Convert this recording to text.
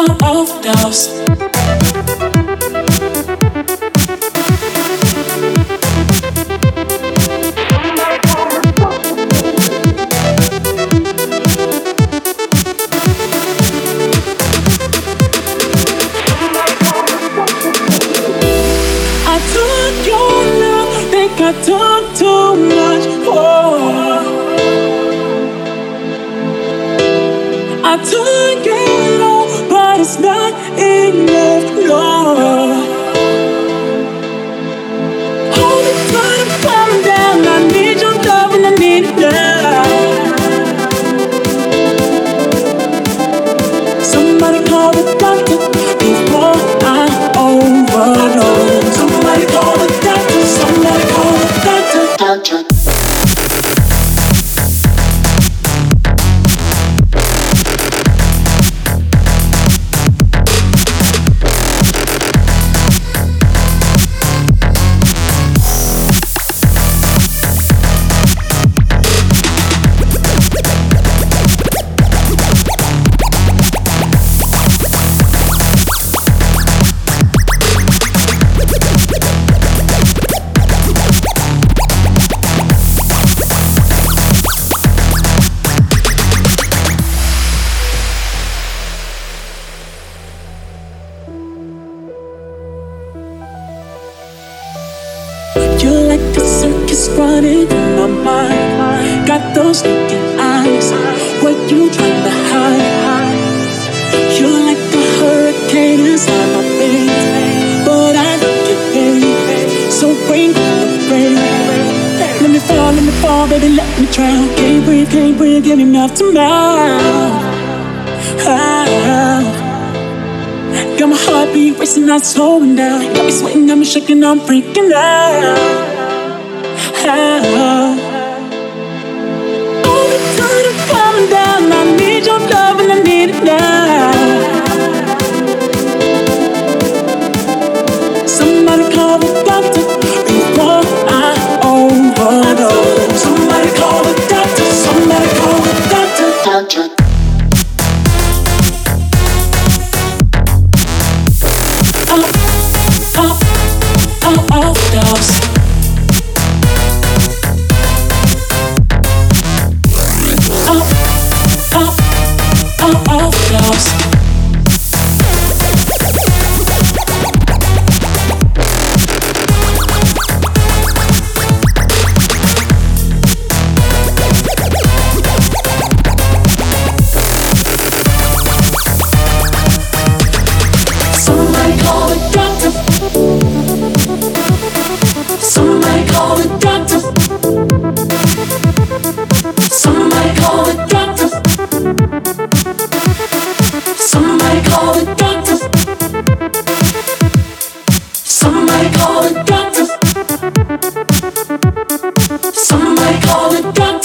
overdose. I took your love, think I took too much. Oh, I took it all, but it's not enough. No, hold it tight, I'm coming down. I need your love and I need it now. Somebody call the doctor before I overdose. Somebody call the doctor. Somebody call the doctor. Doctor. You're like a circus running in my mind. Got those naked eyes, what you trying to hide? You're like a hurricane inside my veins, but I don't get paid. So bring on the rain. Let me fall, baby, let me drown. Can't breathe, get enough to mouth. Got my heartbeat racing, not slowing down. Got me sweating, got me shaking, I'm freaking out. All the time I'm coming down. I need your love and I need it now. Somebody call the doctor before I overdose. Somebody call the doctor. Somebody call the doctor. Doctor. Overdose. Overdose. Somebody call the doctor. Somebody call the doctor. Somebody call the doctor. Somebody call the doctor. Somebody call the doctor. Somebody call the doctor.